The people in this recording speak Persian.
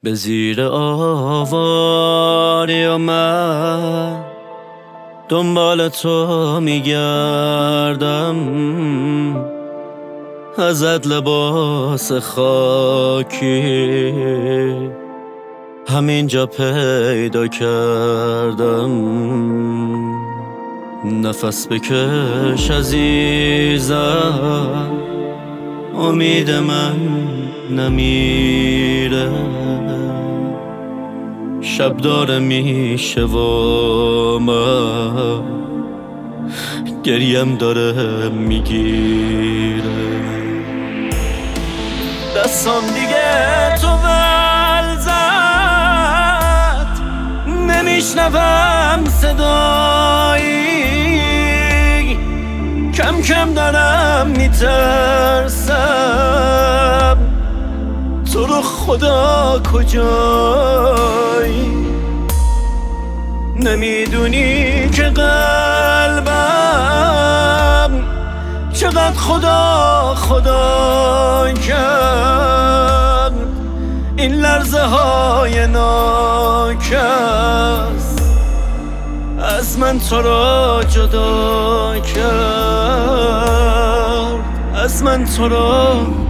به زیر آواری و من دنبال تو میگردم، ازت لباس خاکی همینجا پیدا کردم. نفس بکش عزیزم، امید من نمیره. شب داره میشه و من گریم داره میگیره. دستم دیگه تو ول زد، نمیشنوم صدایی، کم کم دارم میترسم تو رو خدا کجایی. نمیدونی که قلبم چقدر خدا خدا کرد، این لرزه های ناکس از من تو را جدا کرد، از من تو را